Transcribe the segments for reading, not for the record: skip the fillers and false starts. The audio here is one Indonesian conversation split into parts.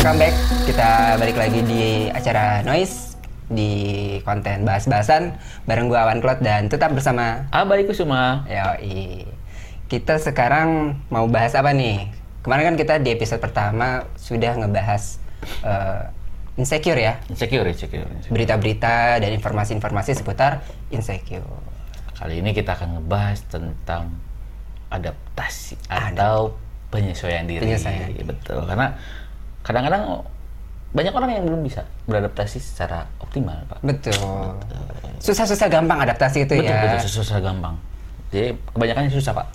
welcome back. Kita balik lagi di acara Noise di konten bahas-bahasan bareng gua Awan Klot dan tetap bersama Abai Kusuma. Yoi. Kita sekarang mau bahas apa nih? Kemarin kan kita di episode pertama sudah ngebahas insecure ya. Insecure. Berita-berita dan informasi-informasi seputar insecure. Kali ini kita akan ngebahas tentang adaptasi atau penyesuaian diri. Betul, karena kadang-kadang banyak orang yang belum bisa beradaptasi secara optimal, Pak. Betul. Susah-susah gampang adaptasi itu ya. Betul, susah gampang. Jadi kebanyakannya susah, Pak.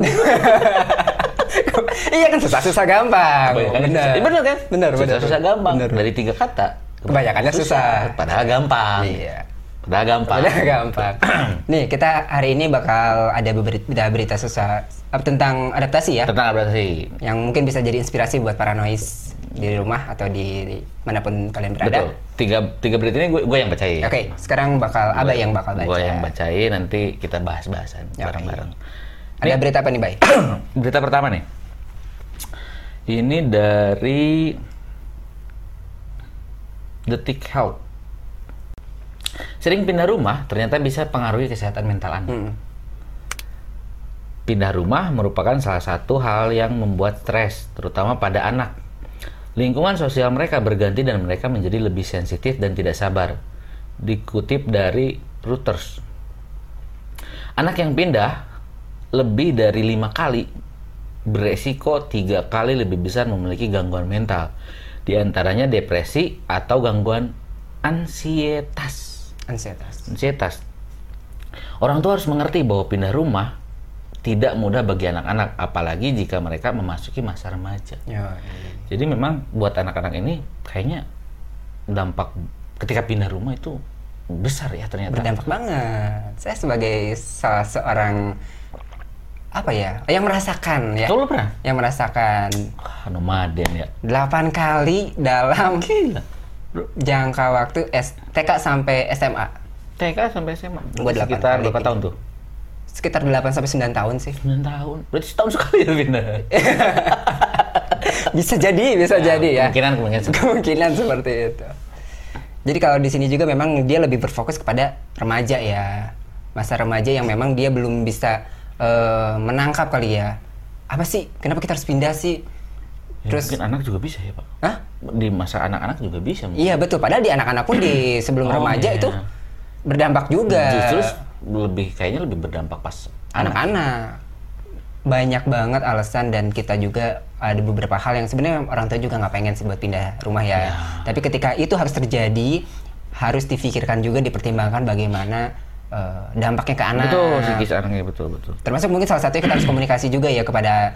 Iya kan susah-susah gampang. Benar kan? Benar. Susah gampang. Bener. Dari 3 kata. Kebanyakannya susah. Padahal gampang. Iya. Padahal gampang. Nih, kita hari ini bakal ada berita susah tentang adaptasi ya. Tentang adaptasi. Yang mungkin bisa jadi inspirasi buat para noise di rumah atau di manapun kalian berada. Betul. Tiga berita ini gue yang bacain. Oke, sekarang Abah yang bakal baca. Gue yang bacain, nanti kita bahas-bahasan bareng-bareng. Ada berita apa nih, Bay? Berita pertama nih. Ini dari Detik Health. Sering pindah rumah ternyata bisa pengaruhi kesehatan mental Anda. Pindah rumah merupakan salah satu hal yang membuat stres, terutama pada anak. Lingkungan sosial mereka berganti dan mereka menjadi lebih sensitif dan tidak sabar. Dikutip dari Reuters. Anak yang pindah lebih dari 5 kali beresiko 3 kali lebih besar memiliki gangguan mental. Di antaranya depresi atau gangguan ansietas. Orang tua harus mengerti bahwa pindah rumah tidak mudah bagi anak-anak, apalagi jika mereka memasuki masa remaja. Jadi memang buat anak-anak ini kayaknya dampak ketika pindah rumah itu besar ya ternyata. Berdampak banget. Saya sebagai salah seorang yang merasakan ya. Lu pernah? Yang merasakan nomaden ya. 8 kali dalam jangka waktu TK sampai SMA. TK sampai SMA. Sekitar berapa tahun tuh? Sekitar 8 sampai 9 tahun sih. 9 tahun. Berarti setahun sekali ya pindah. Bisa jadi ya. Kemungkinan seperti itu. Jadi kalau di sini juga memang dia lebih berfokus kepada remaja ya. Masa remaja yang memang dia belum bisa menangkap kali ya. Apa sih? Kenapa kita harus pindah sih? Terus mungkin anak juga bisa ya, Pak? Hah? Di masa anak-anak juga bisa. Mungkin. Iya betul. Padahal di anak-anak pun di sebelum remaja itu berdampak juga. Justru kayaknya lebih berdampak pas anak-anak. Banyak banget alasan dan kita juga ada beberapa hal yang sebenarnya orang tua juga nggak pengen sih buat pindah rumah ya. Tapi ketika itu harus terjadi, harus difikirkan juga, dipertimbangkan bagaimana dampaknya ke anak. Betul, psikis anaknya betul. Termasuk mungkin salah satunya kita harus komunikasi juga ya kepada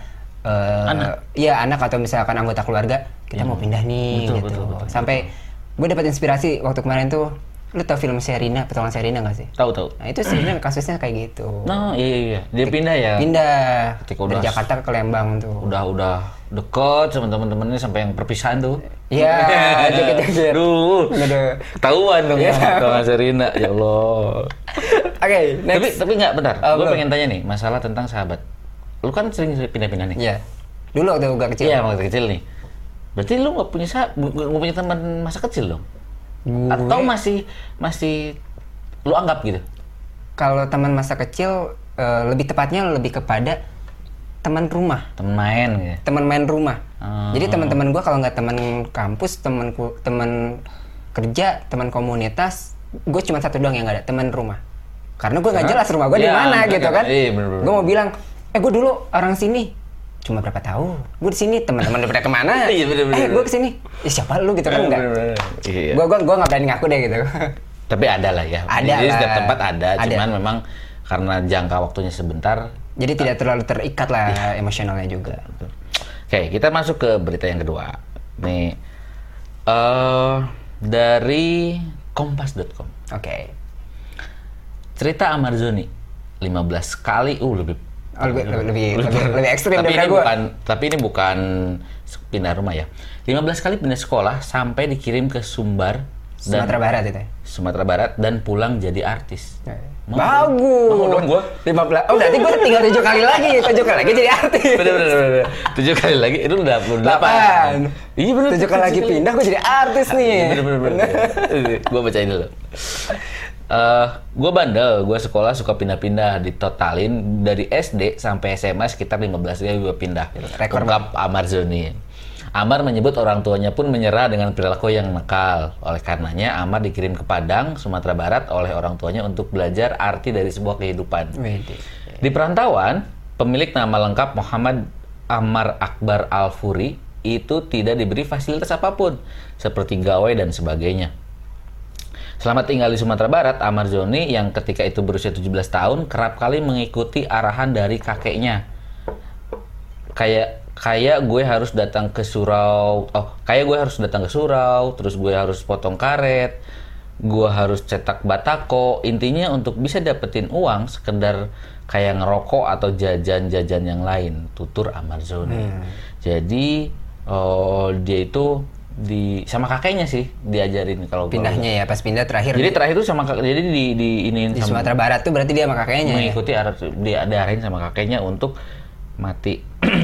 anak atau misalkan anggota keluarga, kita mau pindah nih betul. Sampai gue dapat inspirasi waktu kemarin tuh, lu tau film Sherina, Petualangan Sherina nggak sih? Tahu. Nah itu sebenarnya kasusnya kayak gitu. Nah iya. Dia pindah ya. Pindah. Ketika dari Jakarta ke Lembang tuh. Udah deket sama teman-temannya sampai yang perpisahan tuh. Iya. Dikit-dikit. Duh. Ketahuan dong Petualangan Sherina. Ya Allah. Oke, next. Tapi nggak bentar. Gue pengen tanya nih masalah tentang sahabat. Lu kan sering pindah-pindah nih. Iya. Dulu waktu gue kecil. Iya, waktu kecil nih. Berarti lu nggak punya teman masa kecil dong? Atau masih lu anggap gitu? Kalau teman masa kecil lebih tepatnya kepada teman rumah. Teman main gitu. Teman main rumah. Jadi teman-teman gue kalau nggak teman kampus, teman kerja, teman komunitas, gue cuma satu doang yang nggak ada, teman rumah. Karena gue nggak jelas rumah gue di mana gitu kan. Iya, bener. Gue mau bilang, gue dulu orang sini. Cuma berapa tahun? Gue di sini, teman-teman udah pada kemana? Iya bener. Gue kesini. Siapa lu gitu kan enggak? Iya. Gue nggak berani ngaku deh gitu. Tapi ada lah ya. Ada. Jadi setiap tempat ada. Cuman memang karena jangka waktunya sebentar. Jadi tidak terlalu terikat lah emosionalnya juga. Oke, kita masuk ke berita yang kedua. Nih dari kompas.com. Oke. Cerita Amarzoni 15 kali lebih ekstrim dari gue. Tapi ini bukan pindah rumah ya. 15 kali pindah sekolah sampai dikirim ke Sumbar Sumatera Barat itu. Sumatera Barat dan pulang jadi artis. Bagus. Mau dong gua. 15. Oh, berarti gua tinggal 7 kali lagi. 7 kali lagi jadi artis. Bener. 7 kali lagi itu udah 28. Iya bener. 7 kali lagi pindah gua jadi artis nih. Bener. Gua bacain dulu. Gue bandel, gue sekolah suka pindah-pindah, ditotalin dari SD sampai SMA sekitar 15 kali gue pindah. Ungkap Amar Zoni. Amar menyebut orang tuanya pun menyerah dengan perilaku yang nakal. Oleh karenanya, Amar dikirim ke Padang, Sumatera Barat oleh orang tuanya untuk belajar arti dari sebuah kehidupan. Di perantauan, pemilik nama lengkap Muhammad Amar Akbar Al-Furi itu tidak diberi fasilitas apapun, seperti gawai dan sebagainya. Selama tinggal di Sumatera Barat, Amar Zoni yang ketika itu berusia 17 tahun kerap kali mengikuti arahan dari kakeknya. Kayak gue harus datang ke surau, terus gue harus potong karet, gue harus cetak batako. Intinya untuk bisa dapetin uang sekedar kayak ngerokok atau jajan-jajan yang lain, tutur Amar Zoni. Jadi dia itu sama kakeknya sih diajarin kalau pindahnya ya, pas pindah terakhir. Jadi terakhir itu sama jadi di Sumatera Barat tuh berarti dia sama kakeknya. Mengikuti dia diarahin sama kakeknya untuk mati.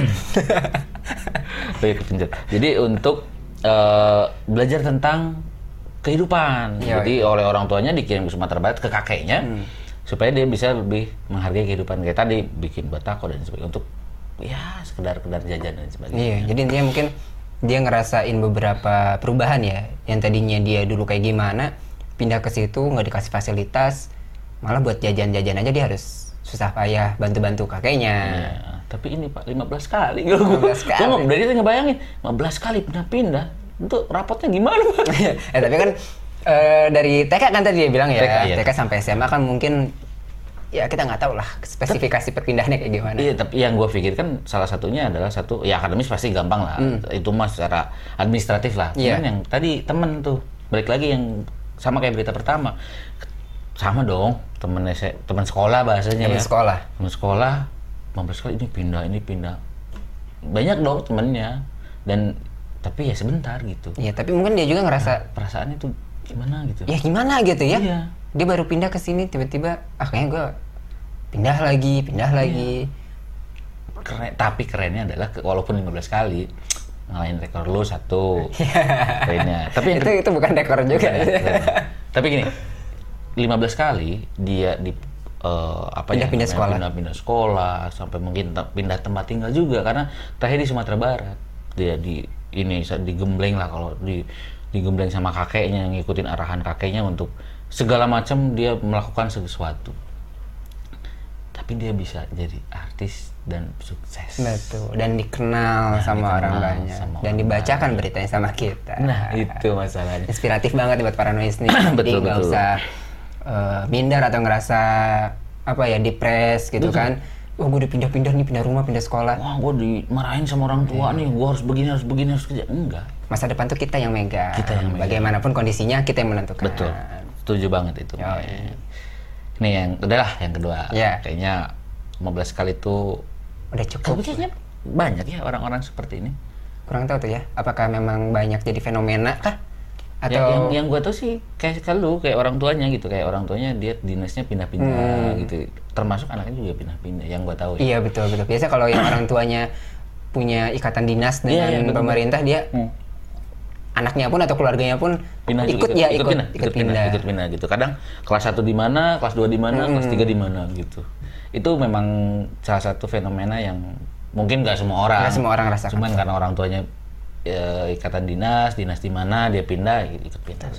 Jadi untuk belajar tentang kehidupan. Jadi oleh orang tuanya dikirim ke Sumatera Barat ke kakeknya supaya dia bisa lebih menghargai kehidupan. Kayak tadi bikin batako dan sebagainya untuk ya sekedar jajan dan sebagainya. Iya, jadi intinya mungkin dia ngerasain beberapa perubahan ya, yang tadinya dia dulu kayak gimana, pindah ke situ nggak dikasih fasilitas, malah buat jajan-jajan aja dia harus susah payah bantu-bantu kakeknya. Ya, tapi ini Pak 15 kali. 15 kali. Gue dari itu ngebayangin 15 kali pindah-pindah, itu rapotnya gimana Pak? Tapi kan dari TK kan tadi dia bilang ya, TK sampai SMA kan mungkin ya kita nggak tahu lah spesifikasi perpindahannya kayak gimana. Iya, tapi yang gue pikirkan salah satunya adalah ya akademis pasti gampang lah. Itu mah secara administratif lah. Cuman yang tadi temen tuh, balik lagi yang sama kayak berita pertama. Sama dong, temen sekolah bahasanya ya. Temen sekolah, 15 kali ini pindah. Banyak dong temennya. Tapi ya sebentar gitu. Iya, tapi mungkin dia juga ngerasa perasaannya tuh gimana gitu. Ya gimana gitu ya. Iya. Dia baru pindah ke sini tiba-tiba kayaknya gue pindah lagi. Keren, tapi kerennya adalah walaupun 15 kali ngalahin rekor lu 1 kerennya. Tapi itu bukan rekor juga. Tapi gini, 15 kali dia pindah sekolah sampai mungkin pindah tempat tinggal juga karena terakhir di Sumatera Barat. Dia digembleng lah kalau digembleng sama kakeknya, ngikutin arahan kakeknya untuk segala macam dia melakukan sesuatu. Tapi dia bisa jadi artis dan sukses. Betul. Dan dikenal sama orang banyak. Dan dibacakan beritanya sama kita. Nah, itu masalahnya. Inspiratif banget buat para noise nih. Jadi nggak usah minder atau ngerasa depres gitu kan. Wah, gue udah pindah-pindah nih, pindah rumah, pindah sekolah. Wah, gue dimarahin sama orang tua nih. Gue harus begini, harus kerja. Enggak. Masa depan tuh kita yang megang. Bagaimanapun kondisinya kita yang menentukan. Betul. Setuju banget itu. Nih yang kedua. Ya. Kayaknya 15 kali itu udah cukup. Tapi kayaknya banyak ya orang-orang seperti ini. Kurang tahu tuh ya. Apakah memang banyak jadi fenomena kah? Atau yang gue tahu sih kayak orang tuanya gitu. Kayak orang tuanya dia dinasnya pindah-pindah gitu. Termasuk anaknya juga pindah-pindah yang gue tahu. Iya betul. Biasa kalau yang orang tuanya punya ikatan dinas dengan pemerintah dia anaknya pun atau keluarganya pun ikut pindah gitu. Kadang kelas 1 di mana, kelas 2 di mana, kelas 3 di mana gitu. Itu memang salah satu fenomena yang mungkin nggak semua orang rasakan. Cuman karena orang tuanya ikatan dinas di mana dia pindah, ikut pindah.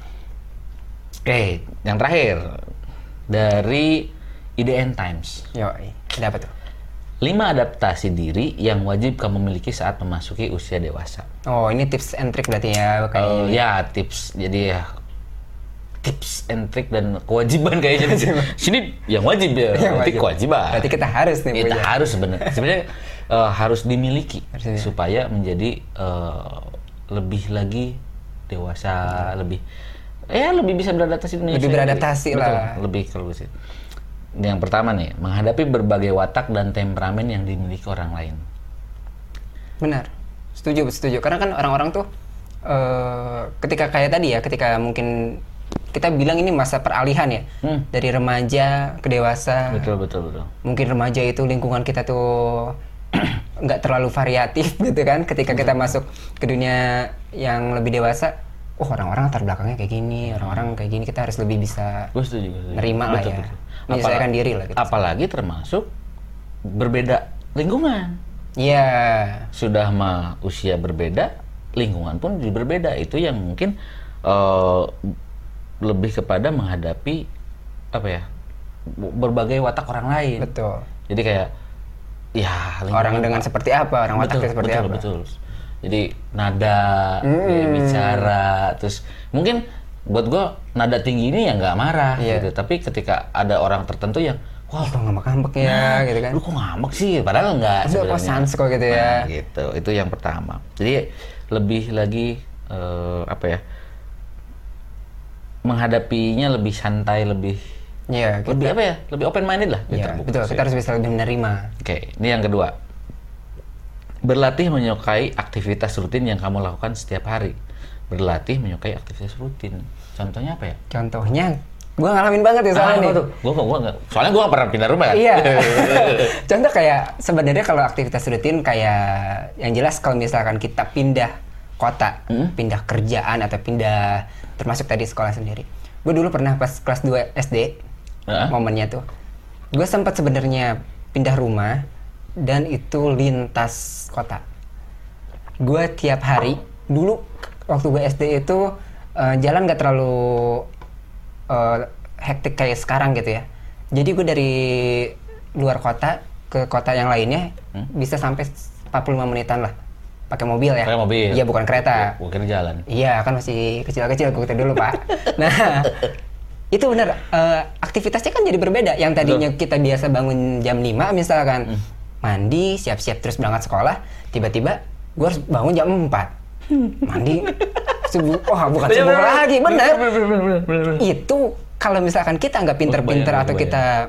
Oke, yang terakhir dari IDN Times. Ada apa tuh? 5 adaptasi diri yang wajib kamu miliki saat memasuki usia dewasa. Oh, ini tips and trick berarti ya? Ya, tips. Jadi ya, tips and trick dan kewajiban kayaknya. Sini yang wajib ya, berarti kewajiban. Berarti kita harus nih. Kita harus sebenarnya harus dimiliki supaya menjadi lebih lagi dewasa, lebih bisa beradaptasi dunia. Lebih beradaptasi lah. Betul, lebih kalau sih. Yang pertama nih, menghadapi berbagai watak dan temperamen yang dimiliki orang lain. Benar, setuju. Karena kan orang-orang tuh ketika kayak tadi ya, ketika mungkin kita bilang ini masa peralihan ya, dari remaja ke dewasa. Betul. Mungkin remaja itu lingkungan kita tuh nggak terlalu variatif gitu kan. Ketika kita masuk ke dunia yang lebih dewasa, orang-orang latar belakangnya kayak gini, orang-orang kayak gini, kita harus lebih bisa nerima lah ya, menyesuaikan diri lah. Gitu. Apalagi termasuk berbeda lingkungan. Iya. Sudah mah usia berbeda, lingkungan pun juga berbeda. Itu yang mungkin lebih kepada menghadapi apa ya, berbagai watak orang lain. Betul. Jadi kayak ya orang dengan seperti apa, orang wataknya seperti apa. Betul. Jadi nada, gaya bicara, terus mungkin buat gua nada tinggi ini ya nggak marah gitu. Tapi ketika ada orang tertentu yang wah, kok ngambek-ngambek ya, gitu kan. Lu kok ngambek sih? Padahal enggak sebenarnya. Kok sans kok gitu ya. Nah, gitu. Itu yang pertama. Jadi lebih lagi apa ya? Menghadapinya lebih santai, lebih lebih apa ya? Lebih open minded lah. Iya, betul. Kita harus bisa lebih menerima. Oke, ini yang kedua. Berlatih menyukai aktivitas rutin yang kamu lakukan setiap hari. Berlatih menyukai aktivitas rutin. Contohnya apa ya? Contohnya gue ngalamin banget ya soalnya nih. Soalnya gue gak pernah pindah rumah kan? Iya. Contoh kayak sebenarnya kalau aktivitas rutin kayak yang jelas kalau misalkan kita pindah kota, pindah kerjaan atau pindah termasuk tadi sekolah sendiri. Gue dulu pernah pas kelas 2 SD, momennya tuh. Gue sempat sebenarnya pindah rumah dan itu lintas kota. Gue tiap hari, dulu waktu gue SD itu jalan gak terlalu hektik kayak sekarang gitu ya. Jadi gue dari luar kota ke kota yang lainnya bisa sampai 45 menitan lah. Pakai mobil ya. Pakai mobil. Iya, bukan kereta. Bukan jalan. Iya, kan masih kecil-kecil waktu dulu, Pak. Nah, itu benar. Aktivitasnya kan jadi berbeda. Yang tadinya kita biasa bangun jam 5 misalkan. Mandi, siap-siap terus berangkat sekolah. Tiba-tiba gue harus bangun jam 4. Mandi. Subuh, bukan subuh lagi, bener. Itu kalau misalkan kita nggak pinter-pinter atau kita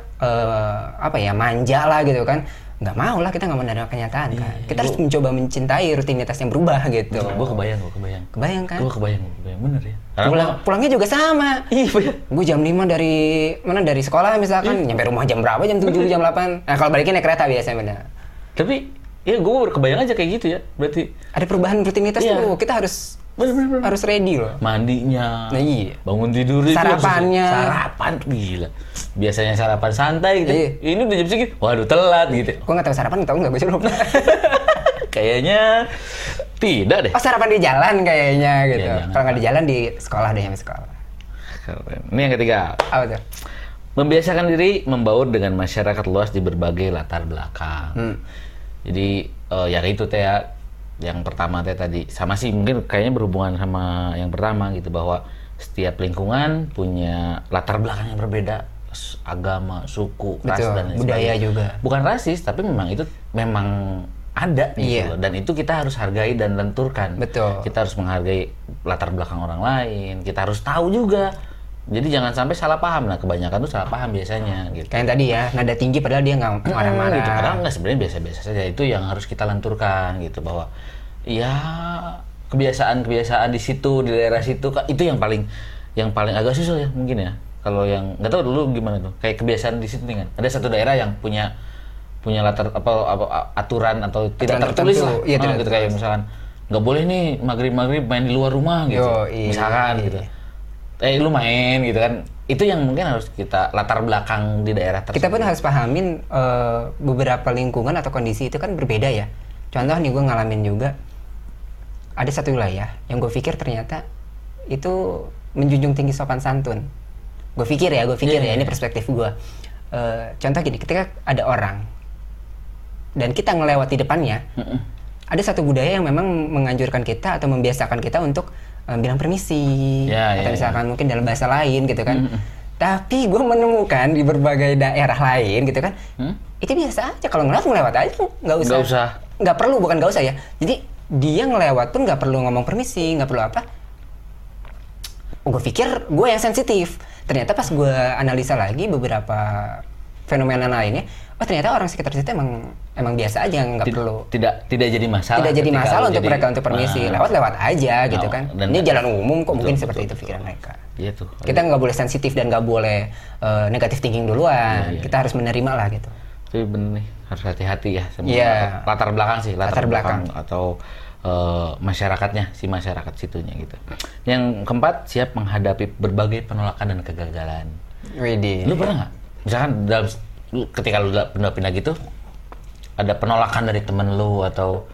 manja lah gitu kan, nggak mau lah, kita nggak menerima kenyataan kan. Kita harus mencoba mencintai rutinitas yang berubah gitu. Gue kebayang. Kebayang kan? Gue kebayang, bener ya. Pulangnya juga sama. Gue jam 5 dari sekolah misalkan, nyampe rumah jam berapa? Jam 7, jam 8. Nah kalau baliknya naik kereta biasanya bener. Tapi ya gue berkebayang aja kayak gitu ya. Berarti ada perubahan rutinitas tuh, kita harus harus ready loh. Mandinya, nah, iya. Bangun tidur, sarapannya, sarapan gila. Biasanya sarapan santai gitu. Ini udah jam segini, waduh telat gitu. Gue nggak tahu sarapan, tahu nggak gue lupa. Kayaknya tidak deh. Sarapan di jalan kayaknya gitu. Kalau nggak di jalan di sekolah deh, sampai sekolah. Keren. Ini yang ketiga. Apa tuh? Membiasakan diri membaur dengan masyarakat luas di berbagai latar belakang. Jadi ya itu teh ya. Yang pertama tadi sama sih, mungkin kayaknya berhubungan sama yang pertama gitu, bahwa setiap lingkungan punya latar belakang yang berbeda, agama, suku, ras dan lain budaya juga. Bukan rasis, tapi memang itu ada gitu loh. Dan itu kita harus hargai dan lenturkan. Betul. Kita harus menghargai latar belakang orang lain, kita harus tahu juga. Jadi jangan sampai salah paham. Nah, kebanyakan tuh salah paham biasanya gitu. Kayak tadi ya, nada tinggi padahal dia nggak marah-marah. Gitu. Padahal nggak, sebenarnya biasa-biasa saja. Itu yang harus kita lenturkan gitu, bahwa ya kebiasaan-kebiasaan di situ, di daerah situ, itu yang paling agak susah ya mungkin ya. Kalau yang nggak tahu dulu gimana tuh, kayak kebiasaan di situ nih kan. Ada satu daerah yang punya latar aturan atau tidak tertulis lah. Iya, gitu, kayak misalkan nggak boleh nih maghrib main di luar rumah gitu. Misalkan gitu. Lu main gitu kan. Itu yang mungkin harus kita latar belakang di daerah tersebut. Kita pun harus pahamin beberapa lingkungan atau kondisi itu kan berbeda ya. Contoh nih, gue ngalamin juga ada satu wilayah yang gue pikir ternyata itu menjunjung tinggi sopan santun. Gue pikir ya, ini perspektif gue. Contoh gini, ketika ada orang dan kita ngelewati depannya, ada satu budaya yang memang menganjurkan kita atau membiasakan kita untuk bilang permisi, atau misalkan mungkin dalam bahasa lain gitu kan. Tapi gue menemukan di berbagai daerah lain gitu kan, itu biasa aja, kalau ngelewat aja, nggak usah. Nggak perlu, bukan nggak usah ya. Jadi dia ngelewat pun nggak perlu ngomong permisi, nggak perlu apa. Gue pikir gue yang sensitif. Ternyata pas gue analisa lagi beberapa fenomena lainnya, oh ternyata orang sekitar situ emang biasa aja, nggak perlu. Tidak jadi masalah. Tidak jadi masalah untuk mereka untuk permisi, lewat aja gitu kan. Ini jalan umum kok, mungkin seperti itu pikiran mereka. Iya tuh. Kita nggak boleh sensitif dan nggak boleh negatif thinking duluan. Kita harus menerima lah gitu. Tapi bener nih, harus hati-hati ya sama latar belakang atau masyarakatnya, si masyarakat situnya gitu. Yang keempat, siap menghadapi berbagai penolakan dan kegagalan. Widih. Lu pernah nggak? Misalkan ketika lu pindah gitu, ada penolakan dari temen lu atau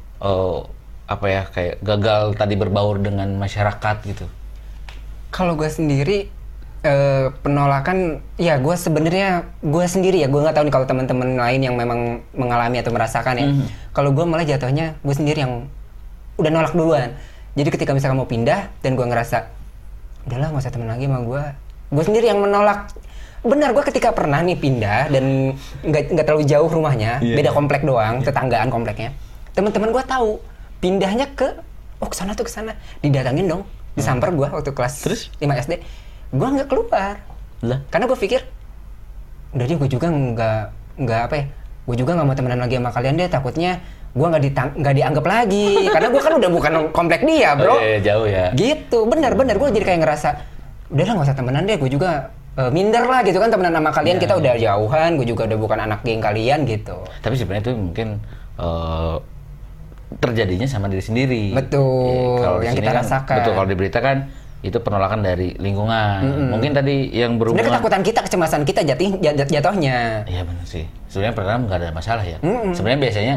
kayak gagal tadi berbaur dengan masyarakat gitu? Kalau gue sendiri penolakan, ya gue sendiri ya, gue nggak tahu nih kalau teman-teman lain yang memang mengalami atau merasakan ya. Kalau gue malah jatuhnya gue sendiri yang udah nolak duluan. Jadi ketika misalkan mau pindah dan gue ngerasa udahlah nggak usah temen lagi sama gue sendiri yang menolak. Benar, gue ketika pernah nih pindah dan nggak terlalu jauh rumahnya, beda komplek doang, tetanggaan kompleknya. Teman-teman gue tahu pindahnya ke kesana, didatangin dong, disamper gue waktu kelas 5 SD. Gue nggak keluar, karena gue pikir udah deh, gue juga gue juga nggak mau temenan lagi sama kalian deh, takutnya gue nggak dianggap lagi, karena gue kan udah bukan komplek dia, bro. Jauh ya. Gitu, benar gue jadi kayak ngerasa udahlah nggak usah temenan deh, gue juga minder lah gitu kan, temenan sama kalian, kita udah jauhan, gue juga udah bukan anak geng kalian gitu. Tapi sebenarnya itu mungkin terjadinya sama diri sendiri. Betul, yang kita rasakan. Betul, kalau di berita kan itu penolakan dari lingkungan. Mungkin tadi yang berhubungan. Sebenarnya ketakutan kita, kecemasan kita jatuhnya. Iya benar sih. Sebenarnya pernah nggak ada masalah ya. Sebenarnya biasanya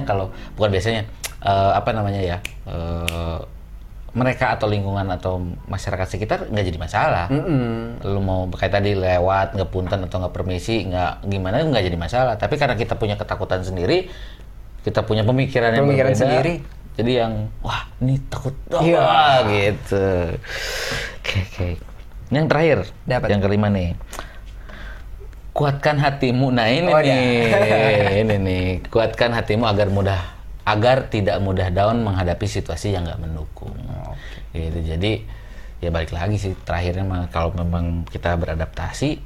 mereka atau lingkungan atau masyarakat sekitar nggak jadi masalah. Lu mau kayak tadi lewat, nggak punten atau nggak permisi, nggak gimana, nggak jadi masalah. Tapi karena kita punya ketakutan sendiri, kita punya pemikiran yang berbeda sendiri, jadi yang wah ini takut gitu. Oke. Yang terakhir, yang kelima nih, kuatkan hatimu. Nah ini nih, kuatkan hatimu agar tidak mudah down menghadapi situasi yang nggak mendukung. Gitu. Jadi ya balik lagi sih, terakhirnya kalau memang kita beradaptasi,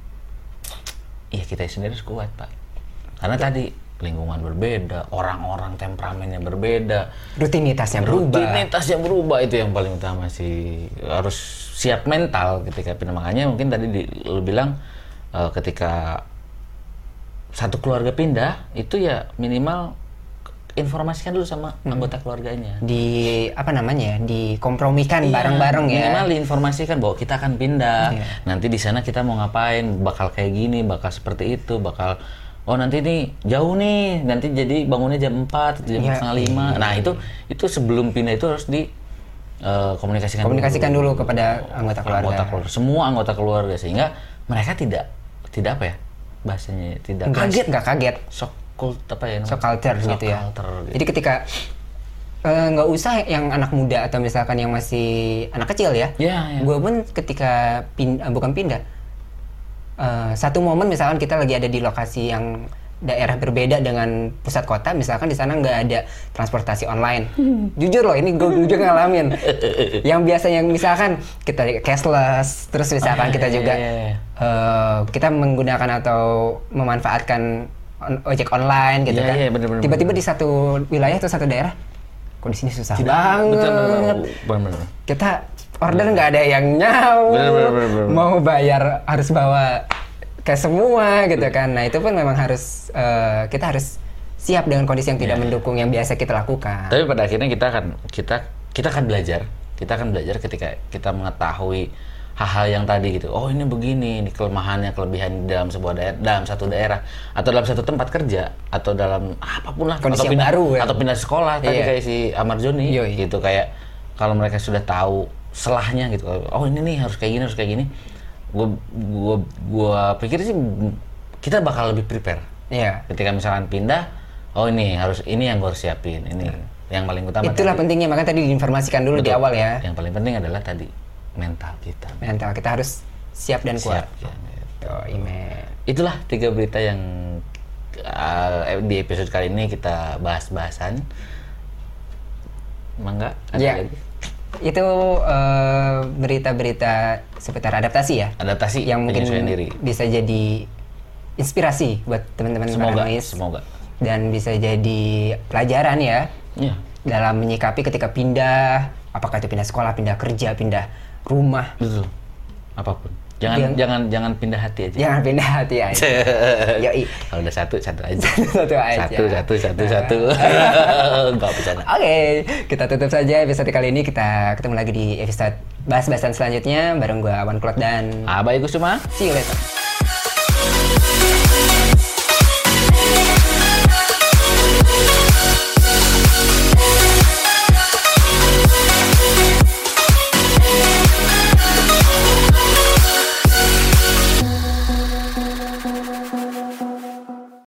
ya kita sendiri harus kuat, Pak. Karena tadi lingkungan berbeda, orang-orang temperamennya berbeda, rutinitasnya berubah, itu yang paling utama sih. Harus siap mental ketika pindah. Makanya mungkin tadi lu bilang ketika satu keluarga pindah itu ya minimal informasikan dulu sama anggota keluarganya. Dikompromikan bareng-bareng ya. Minimal diinformasikan bahwa kita akan pindah. Nanti di sana kita mau ngapain, bakal kayak gini, bakal seperti itu, nanti nih jauh nih, nanti jadi bangunnya jam 4, jam setengah 5. Nah, itu sebelum pindah itu harus komunikasikan dulu kepada anggota keluarga. Semua anggota keluarga, sehingga mereka tidak apa ya? Bahasanya tidak kaget. Shock culture gitu ya. Jadi ketika nggak usah yang anak muda atau misalkan yang masih anak kecil ya. Gue pun ketika bukan pindah, satu momen misalkan kita lagi ada di lokasi yang daerah berbeda dengan pusat kota, misalkan di sana nggak ada transportasi online. Jujur loh, ini gue juga ngalamin. Yang biasanya misalkan kita cashless, terus misalkan kita juga kita menggunakan atau memanfaatkan ojek online gitu kan. Bener. Tiba-tiba di satu wilayah atau satu daerah, kok di sini susah banget. Bener. Kita order nggak ada yang nyaut, mau bayar harus bawa kayak semua gitu kan. Nah itu pun memang harus kita harus siap dengan kondisi yang tidak mendukung yang biasa kita lakukan. Tapi pada akhirnya kita akan belajar ketika kita mengetahui hal-hal yang tadi gitu. Oh ini begini, ini kelemahannya, kelebihan dalam dalam satu daerah atau dalam satu tempat kerja atau dalam apapun lah, kondisi yang baru atau pindah sekolah tadi kayak si Amar Joni gitu. Kayak kalau mereka sudah tahu selahnya gitu, oh ini nih harus kayak gini, gua pikir sih kita bakal lebih prepare. Ketika misalkan pindah, oh ini yang gua harus siapin, ini yang paling utama. Itulah pentingnya, makanya tadi diinformasikan dulu. Betul. Di awal ya. Yang paling penting adalah tadi mental kita harus siap dan kuat. Itulah 3 berita yang di episode kali ini kita bahas-bahasan. Mangga ada lagi? Itu berita-berita seputar adaptasi ya. Adaptasi yang mungkin bisa jadi inspirasi buat teman-teman paranoid. Semoga. Dan bisa jadi pelajaran ya. Iya. Dalam menyikapi ketika pindah, apakah itu pindah sekolah, pindah kerja, pindah rumah. Betul. Apapun. Jangan pindah hati aja. Jangan pindah hati aja. Yoi. Kalau udah satu aja. Satu aja. Satu. Enggak bercanda. Oke, kita tutup saja episode kali ini. Kita ketemu lagi di episode bahas-bahasan selanjutnya bareng gue Awan Klot dan Abai Kusuma. See you later.